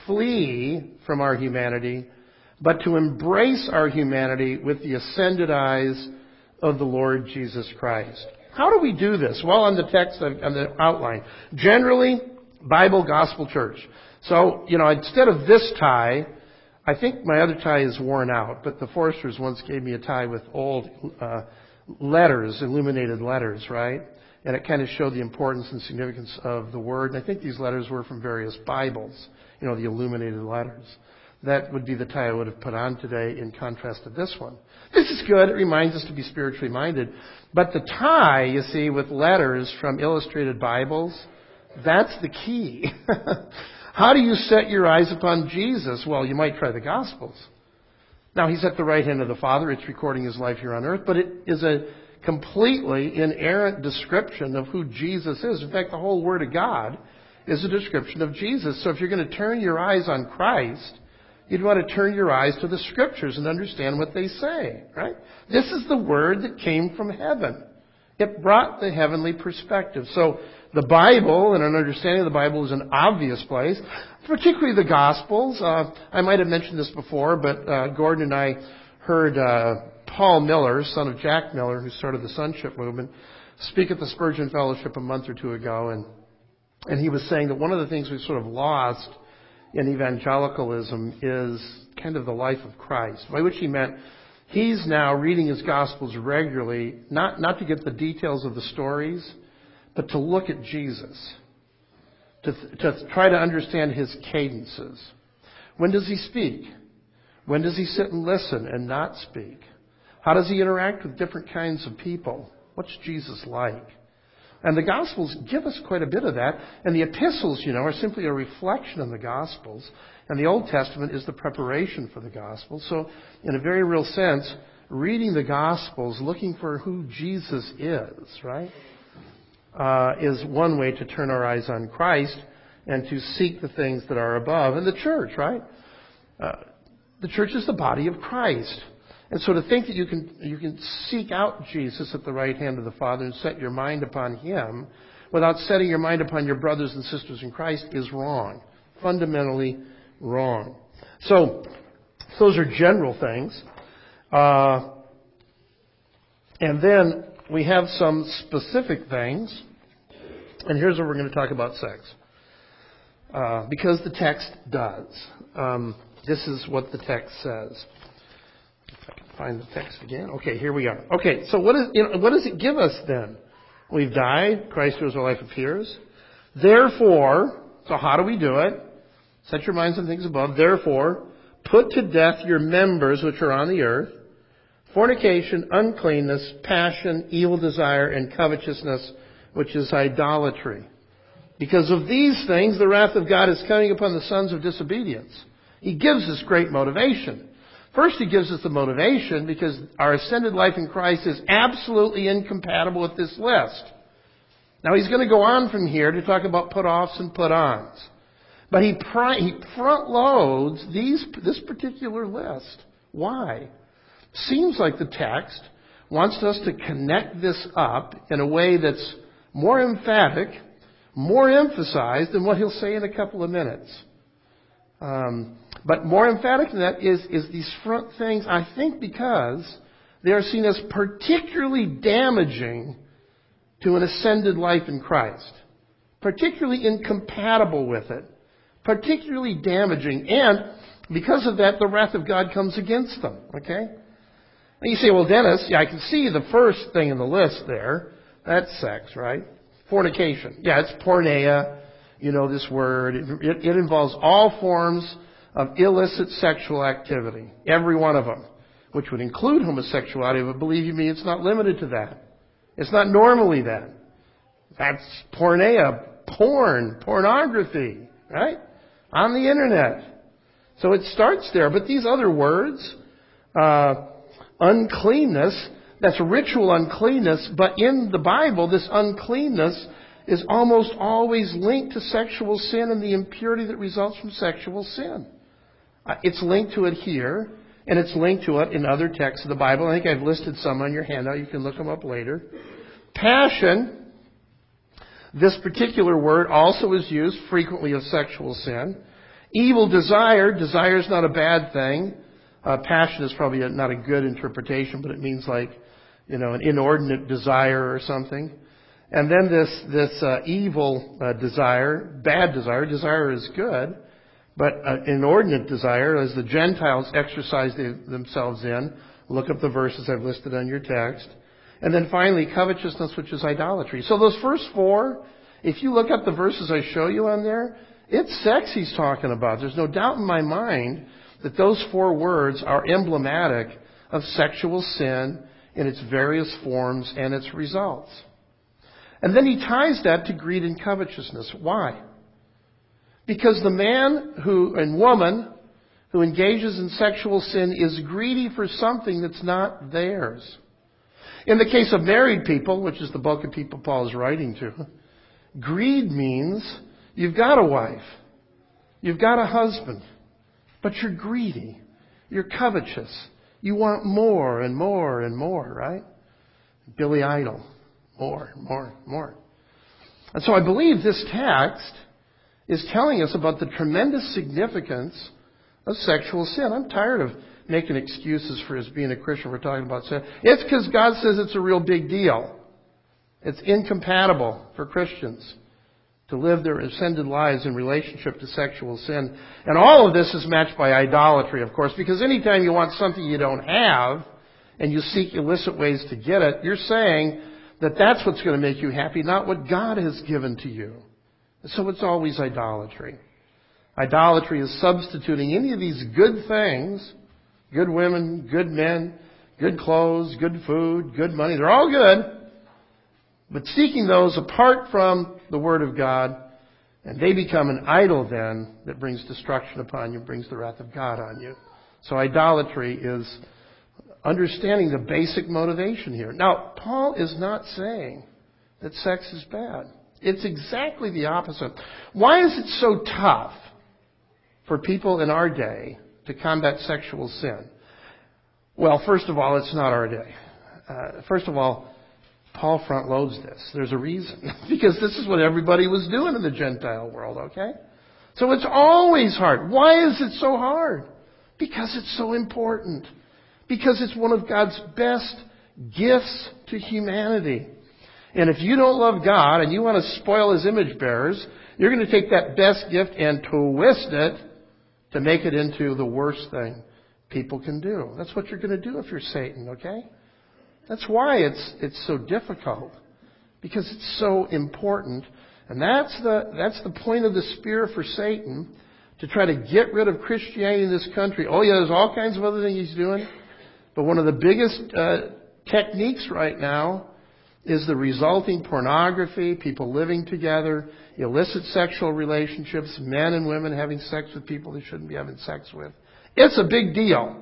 flee from our humanity, but to embrace our humanity with the ascended eyes of the Lord Jesus Christ. How do we do this? Well, on the text, on the outline. Generally, Bible Gospel Church. So, you know, instead of this tie, I think my other tie is worn out, but the Foresters once gave me a tie with old uh, letters, illuminated letters, right? And it kind of showed the importance and significance of the Word. And I think these letters were from various Bibles, you know, the illuminated letters. That would be the tie I would have put on today in contrast to this one. This is good. It reminds us to be spiritually minded. But the tie, you see, with letters from illustrated Bibles, that's the key. How do you set your eyes upon Jesus? Well, you might try the Gospels. Now, He's at the right hand of the Father. It's recording His life here on earth. But it is a completely inerrant description of who Jesus is. In fact, the whole Word of God is a description of Jesus. So if you're going to turn your eyes on Christ, you'd want to turn your eyes to the Scriptures and understand what they say, right? This is the Word that came from heaven. It brought the heavenly perspective. So the Bible, and an understanding of the Bible, is an obvious place, particularly the Gospels. Uh, I might have mentioned this before, but uh, Gordon and I heard uh, Paul Miller, son of Jack Miller, who started the Sonship Movement, speak at the Spurgeon Fellowship a month or two ago, and and he was saying that one of the things we've sort of lost in evangelicalism is kind of the life of Christ, by which he meant he's now reading his Gospels regularly, not, not to get the details of the stories, but to look at Jesus, to, to try to understand His cadences. When does He speak? When does He sit and listen and not speak? How does He interact with different kinds of people? What's Jesus like? And the Gospels give us quite a bit of that. And the epistles, you know, are simply a reflection of the Gospels. And the Old Testament is the preparation for the Gospels. So, in a very real sense, reading the Gospels, looking for who Jesus is, right, uh, is one way to turn our eyes on Christ and to seek the things that are above. And the church, right? Uh, the church is the body of Christ. And so to think that you can you can seek out Jesus at the right hand of the Father and set your mind upon Him without setting your mind upon your brothers and sisters in Christ is wrong. Fundamentally wrong. So those are general things. Uh, and then we have some specific things. And here's where we're going to talk about sex. Uh, because the text does. Um, this is what the text says. Find the text again. Okay, here we are. Okay, so what, is, you know, what does it give us then? We've died. Christ through His life appears. Therefore, so how do we do it? Set your minds on things above. Therefore, put to death your members which are on the earth: fornication, uncleanness, passion, evil desire, and covetousness, which is idolatry. Because of these things, the wrath of God is coming upon the sons of disobedience. He gives us great motivation. First, He gives us the motivation because our ascended life in Christ is absolutely incompatible with this list. Now, He's going to go on from here to talk about put-offs and put-ons. But He, pri- he front-loads these, this particular list. Why? Seems like the text wants us to connect this up in a way that's more emphatic, more emphasized than what He'll say in a couple of minutes. Um, but more emphatic than that is, is these front things, I think, because they are seen as particularly damaging to an ascended life in Christ. Particularly incompatible with it. Particularly damaging. And because of that, the wrath of God comes against them. Okay? And you say, well, Dennis, yeah, I can see the first thing in the list there. That's sex, right? fornication. Yeah, it's porneia. You know this word. It, it, it involves all forms of illicit sexual activity. Every one of them. Which would include homosexuality, but believe you me, it's not limited to that. It's not normally that. That's porneia, porn, pornography, right? On the internet. So it starts there. But these other words, uh, uncleanness, that's ritual uncleanness, but in the Bible, this uncleanness is almost always linked to sexual sin and the impurity that results from sexual sin. Uh, it's linked to it here. And it's linked to it in other texts of the Bible. I think I've listed some on your handout. You can look them up later. Passion. This particular word also is used frequently of sexual sin. Evil desire. Desire is not a bad thing. Uh, passion is probably a, not a good interpretation, but it means like, you know, an inordinate desire or something. And then this, this uh, evil uh, desire, bad desire. Desire is good. But uh, inordinate desire, as the Gentiles exercise the, themselves in, look up the verses I've listed on your text. And then finally, covetousness, which is idolatry. So those first four, if you look up the verses I show you on there, it's sex he's talking about. There's no doubt in my mind that those four words are emblematic of sexual sin in its various forms and its results. And then he ties that to greed and covetousness. Why? Because the man who and woman who engages in sexual sin is greedy for something that's not theirs. In the case of married people, which is the bulk of people Paul is writing to, greed means you've got a wife, you've got a husband, but you're greedy, you're covetous, you want more and more and more, right? Billy Idol, more, more, more. And so I believe this text is telling us about the tremendous significance of sexual sin. I'm tired of making excuses for us being a Christian. We're talking about sin. It's because God says it's a real big deal. It's incompatible for Christians to live their ascended lives in relationship to sexual sin. And all of this is matched by idolatry, of course, because anytime you want something you don't have and you seek illicit ways to get it, you're saying that that's what's going to make you happy, not what God has given to you. So it's always idolatry. Idolatry is substituting any of these good things, good women, good men, good clothes, good food, good money. They're all good. But seeking those apart from the Word of God, and they become an idol then that brings destruction upon you, brings the wrath of God on you. So idolatry is understanding the basic motivation here. Now, Paul is not saying that sex is bad. It's exactly the opposite. Why is it so tough for people in our day to combat sexual sin? Well, first of all, it's not our day. Uh, first of all, Paul front loads this. There's a reason. Because this is what everybody was doing in the Gentile world, okay? So it's always hard. Why is it so hard? Because it's so important. Because it's one of God's best gifts to humanity. And if you don't love God and you want to spoil His image bearers, you're going to take that best gift and twist it to make it into the worst thing people can do. That's what you're going to do if you're Satan, okay? That's why it's it's so difficult. Because it's so important. And that's the that's the point of the spear for Satan, to try to get rid of Christianity in this country. Oh yeah, there's all kinds of other things he's doing. But one of the biggest uh, techniques right now is the resulting pornography, people living together, illicit sexual relationships, men and women having sex with people they shouldn't be having sex with. It's a big deal.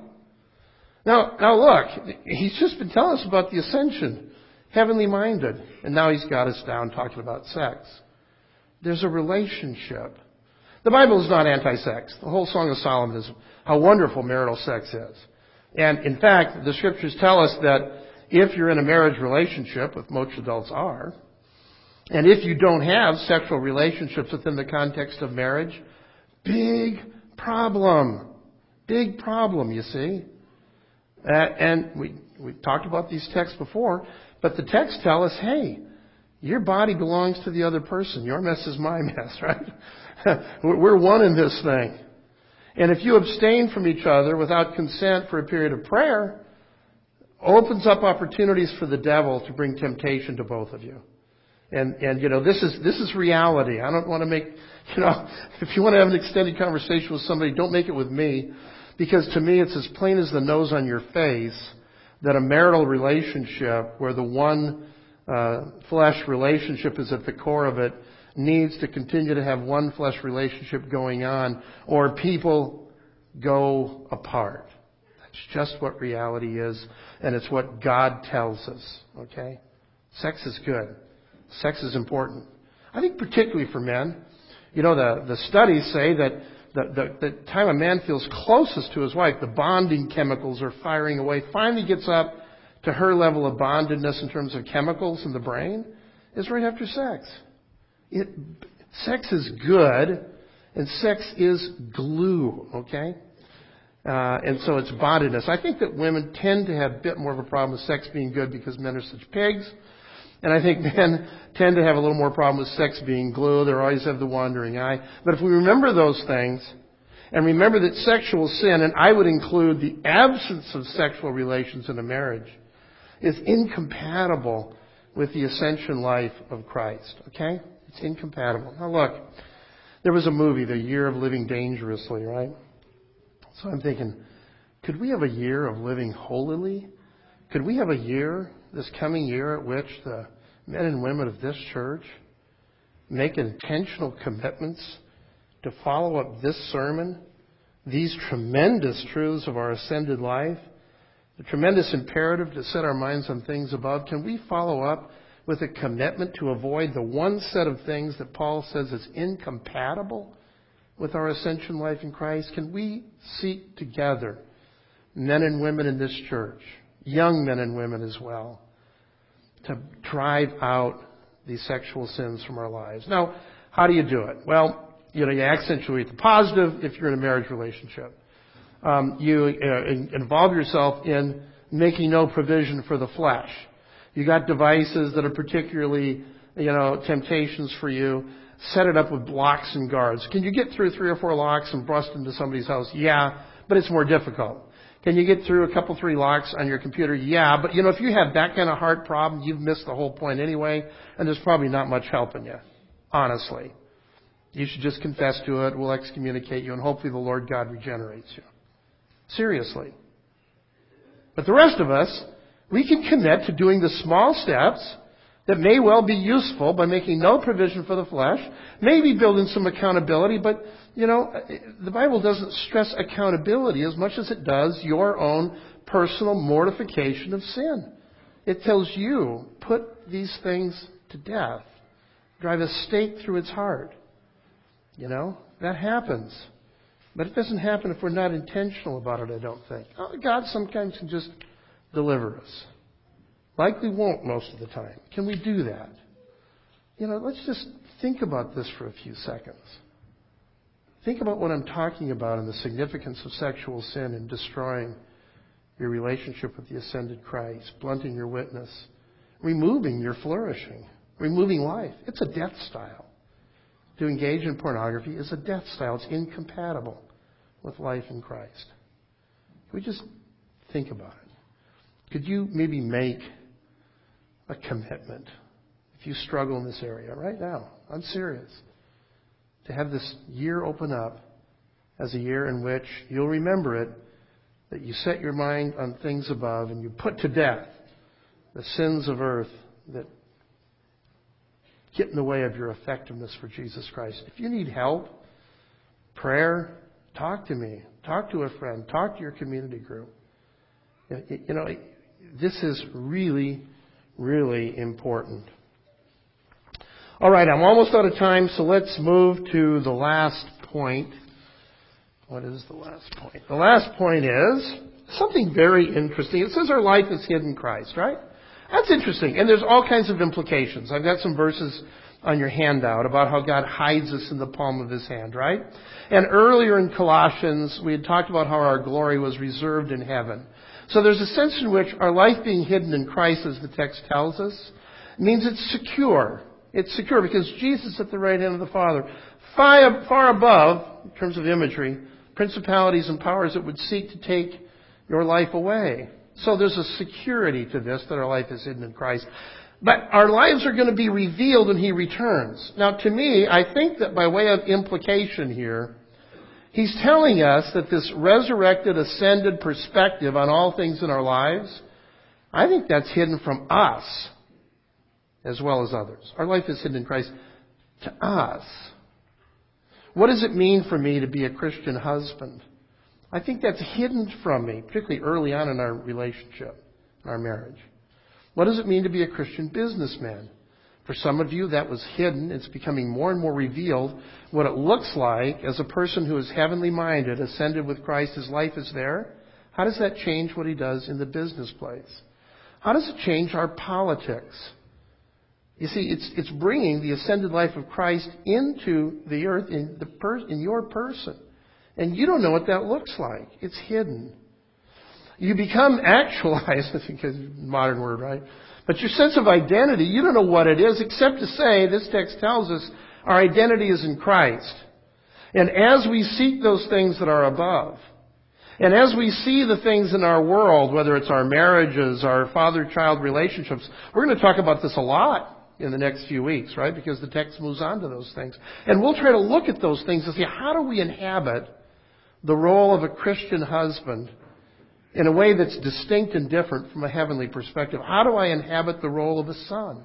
Now, now look, he's just been telling us about the ascension, heavenly minded, and now he's got us down talking about sex. There's a relationship. The Bible is not anti-sex. The whole Song of Solomon is how wonderful marital sex is. And in fact, the scriptures tell us that if you're in a marriage relationship, which most adults are, and if you don't have sexual relationships within the context of marriage, big problem. Big problem, you see. Uh, and we we talked about these texts before, but the texts tell us, hey, your body belongs to the other person. Your mess is my mess, right? We're one in this thing. And if you abstain from each other without consent for a period of prayer, opens up opportunities for the devil to bring temptation to both of you. And, and, you know, this is, this is reality. I don't want to make, you know, if you want to have an extended conversation with somebody, don't make it with me. Because to me, it's as plain as the nose on your face that a marital relationship where the one uh, flesh relationship is at the core of it needs to continue to have one flesh relationship going on, or people go apart. That's just what reality is, and it's what God tells us, okay? Sex is good. Sex is important. I think particularly for men. You know, the, the studies say that the, the, the time a man feels closest to his wife, the bonding chemicals are firing away, finally gets up to her level of bondedness in terms of chemicals in the brain, is right after sex. It, sex is good, and sex is glue, okay? Uh, and so it's bondedness. I think that women tend to have a bit more of a problem with sex being good because men are such pigs. And I think men tend to have a little more problem with sex being glue. They always have the wandering eye. But if we remember those things, and remember that sexual sin, and I would include the absence of sexual relations in a marriage, is incompatible with the ascension life of Christ, okay? It's incompatible. Now look, there was a movie, The Year of Living Dangerously, right? So I'm thinking, could we have a year of living holily? Could we have a year, this coming year, at which the men and women of this church make intentional commitments to follow up this sermon, these tremendous truths of our ascended life, the tremendous imperative to set our minds on things above? Can we follow up with a commitment to avoid the one set of things that Paul says is incompatible with our ascension life in Christ? Can we seek together, men and women in this church, young men and women as well, to drive out these sexual sins from our lives? Now, how do you do it? Well, you know, you accentuate the positive if you're in a marriage relationship. Um, you uh, in, involve yourself in making no provision for the flesh. You got devices that are particularly, you know, temptations for you. Set it up with locks and guards. Can you get through three or four locks and bust into somebody's house? Yeah, but it's more difficult. Can you get through a couple, three locks on your computer? Yeah, but you know, if you have that kind of heart problem, you've missed the whole point anyway, and there's probably not much helping you, honestly. You should just confess to it. We'll excommunicate you, and hopefully the Lord God regenerates you. Seriously. But the rest of us, we can commit to doing the small steps that may well be useful by making no provision for the flesh, maybe building some accountability, but, you know, the Bible doesn't stress accountability as much as it does your own personal mortification of sin. It tells you, put these things to death. Drive a stake through its heart. You know, that happens. But it doesn't happen if we're not intentional about it, I don't think. Oh, God sometimes can just deliver us. Likely won't most of the time. Can we do that? You know, let's just think about this for a few seconds. Think about what I'm talking about and the significance of sexual sin in destroying your relationship with the ascended Christ, blunting your witness, removing your flourishing, removing life. It's a death style. To engage in pornography is a death style. It's incompatible with life in Christ. Can we just think about it? Could you maybe make a commitment, if you struggle in this area right now? I'm serious. To have this year open up as a year in which you'll remember it, that you set your mind on things above and you put to death the sins of earth that get in the way of your effectiveness for Jesus Christ. If you need help, prayer, talk to me. Talk to a friend. Talk to your community group. You know, this is really, really important. All right, I'm almost out of time, so let's move to the last point. What is the last point? The last point is something very interesting. It says our life is hid in Christ, right? That's interesting. And there's all kinds of implications. I've got some verses on your handout about how God hides us in the palm of His hand, right? And earlier in Colossians, we had talked about how our glory was reserved in heaven. So there's a sense in which our life being hidden in Christ, as the text tells us, means it's secure. It's secure because Jesus is at the right hand of the Father, far, far above, in terms of imagery, principalities and powers that would seek to take your life away. So there's a security to this, that our life is hidden in Christ. But our lives are going to be revealed when He returns. Now, to me, I think that by way of implication here, He's telling us that this resurrected, ascended perspective on all things in our lives, I think that's hidden from us as well as others. Our life is hidden in Christ to us. What does it mean for me to be a Christian husband? I think that's hidden from me, particularly early on in our relationship, in our marriage. What does it mean to be a Christian businessman? For some of you, that was hidden. It's becoming more and more revealed what it looks like as a person who is heavenly minded, ascended with Christ. His life is there. How does that change what he does in the business place? How does it change our politics? You see, it's it's bringing the ascended life of Christ into the earth in the per, in your person. And you don't know what that looks like. It's hidden. You become actualized, I think is a modern word, right? But your sense of identity, you don't know what it is, except to say, this text tells us, our identity is in Christ. And as we seek those things that are above, and as we see the things in our world, whether it's our marriages, our father-child relationships, we're going to talk about this a lot in the next few weeks, right? Because the text moves on to those things. And we'll try to look at those things and see, how do we inhabit the role of a Christian husband in a way that's distinct and different from a heavenly perspective? How do I inhabit the role of a son?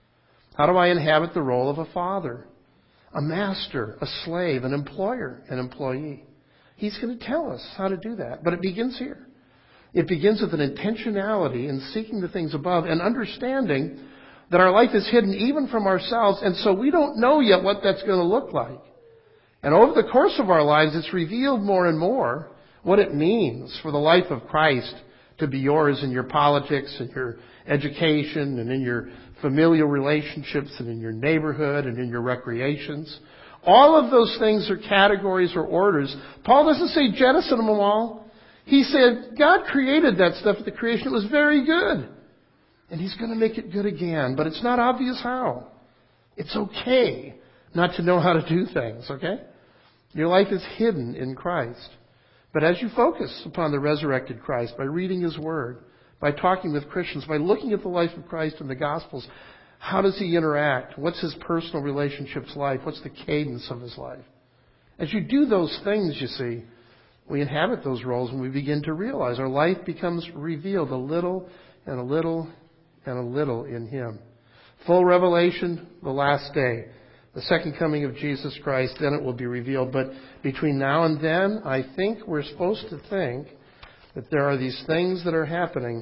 How do I inhabit the role of a father, a master, a slave, an employer, an employee? He's going to tell us how to do that. But it begins here. It begins with an intentionality in seeking the things above and understanding that our life is hidden even from ourselves, and so we don't know yet what that's going to look like. And over the course of our lives, it's revealed more and more what it means for the life of Christ to be yours in your politics and your education and in your familial relationships and in your neighborhood and in your recreations. All of those things are categories or orders. Paul doesn't say jettison them all. He said God created that stuff at the creation. It was very good. And He's going to make it good again. But it's not obvious how. It's okay not to know how to do things, okay? Your life is hidden in Christ. But as you focus upon the resurrected Christ, by reading His Word, by talking with Christians, by looking at the life of Christ in the Gospels, how does He interact? What's His personal relationships like? What's the cadence of His life? As you do those things, you see, we inhabit those roles and we begin to realize our life becomes revealed a little and a little and a little in Him. Full revelation, the last day. The second coming of Jesus Christ, then it will be revealed. But between now and then, I think we're supposed to think that there are these things that are happening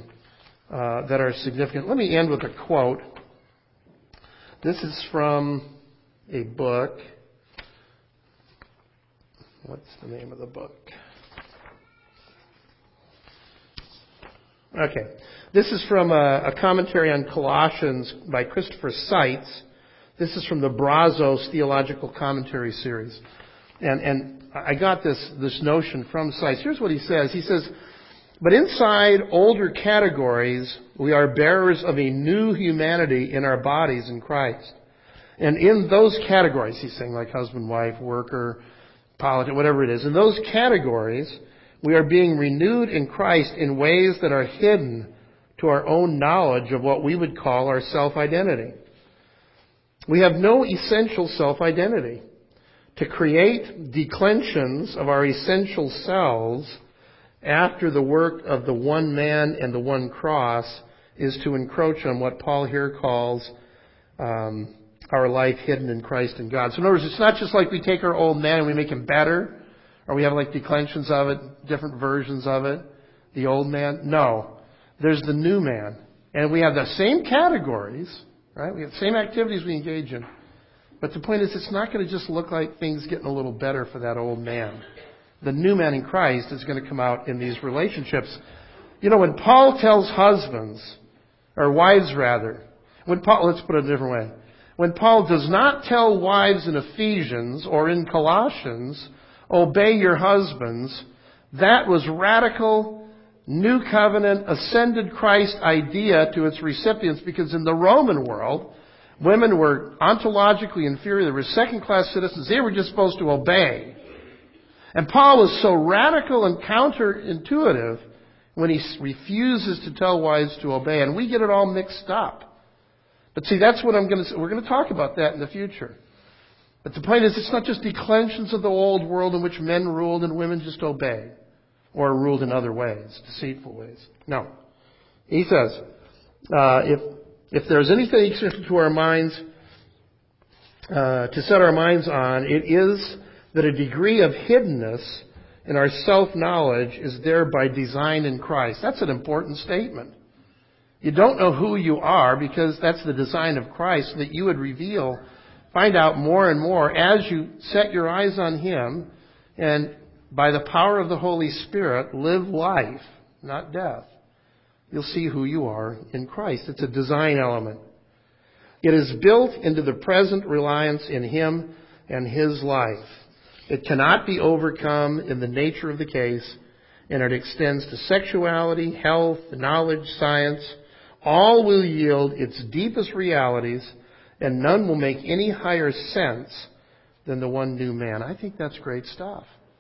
uh, that are significant. Let me end with a quote. This is from a book. What's the name of the book? Okay. This is from a, a commentary on Colossians by Christopher Seitz. This is from the Brazos Theological Commentary series. And, and I got this, this notion from Seitz. Here's what he says. He says, but inside older categories, we are bearers of a new humanity in our bodies in Christ. And in those categories, he's saying like husband, wife, worker, politics, whatever it is, in those categories, we are being renewed in Christ in ways that are hidden to our own knowledge of what we would call our self-identity. We have no essential self-identity. To create declensions of our essential selves after the work of the one man and the one cross is to encroach on what Paul here calls um, our life hidden in Christ and God. So in other words, it's not just like we take our old man and we make him better, or we have like declensions of it, different versions of it, the old man. No. There's the new man. And we have the same categories, right? We have the same activities we engage in. But the point is, it's not going to just look like things getting a little better for that old man. The new man in Christ is going to come out in these relationships. You know, when Paul tells husbands, or wives rather, when Paul, let's put it a different way. When Paul does not tell wives in Ephesians or in Colossians, obey your husbands, that was radical, new covenant, ascended Christ idea to its recipients, because in the Roman world, women were ontologically inferior. They were second-class citizens. They were just supposed to obey. And Paul was so radical and counterintuitive when he refuses to tell wives to obey. And we get it all mixed up. But see, that's what I'm going to, we're going to talk about that in the future. But the point is, it's not just declensions of the old world in which men ruled and women just obeyed, or ruled in other ways, deceitful ways. No. He says, uh, if, if there's anything to our minds, uh, to set our minds on, it is that a degree of hiddenness in our self-knowledge is there by design in Christ. That's an important statement. You don't know who you are because that's the design of Christ, that you would reveal, find out more and more as you set your eyes on Him and by the power of the Holy Spirit live life, not death. You'll see who you are in Christ. It's a design element. It is built into the present reliance in Him and His life. It cannot be overcome in the nature of the case, and it extends to sexuality, health, knowledge, science. All will yield its deepest realities, and none will make any higher sense than the one new man. I think that's great stuff.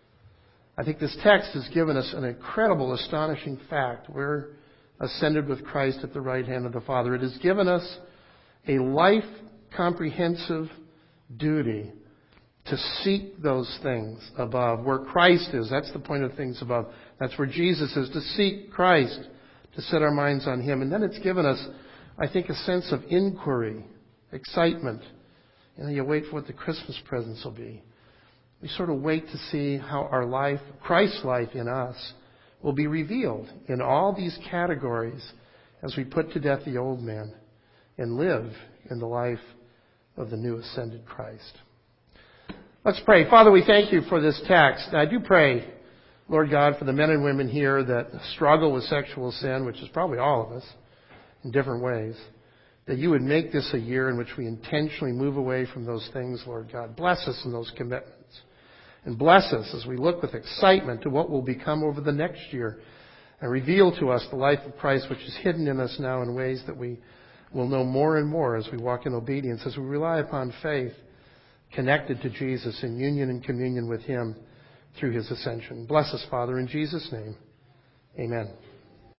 I think this text has given us an incredible, astonishing fact. We're ascended with Christ at the right hand of the Father. It has given us a life-comprehensive duty to seek those things above, where Christ is. That's the point of things above. That's where Jesus is, to seek Christ, to set our minds on Him. And then it's given us, I think, a sense of inquiry, excitement. You know, you wait for what the Christmas presents will be. We sort of wait to see how our life, Christ's life in us, will be revealed in all these categories as we put to death the old man and live in the life of the new ascended Christ. Let's pray. Father, we thank You for this text. I do pray, Lord God, for the men and women here that struggle with sexual sin, which is probably all of us in different ways, that You would make this a year in which we intentionally move away from those things, Lord God. Bless us in those commitments. And bless us as we look with excitement to what will become over the next year and reveal to us the life of Christ, which is hidden in us now in ways that we will know more and more as we walk in obedience, as we rely upon faith, connected to Jesus in union and communion with Him through His ascension. Bless us, Father, in Jesus' name. Amen.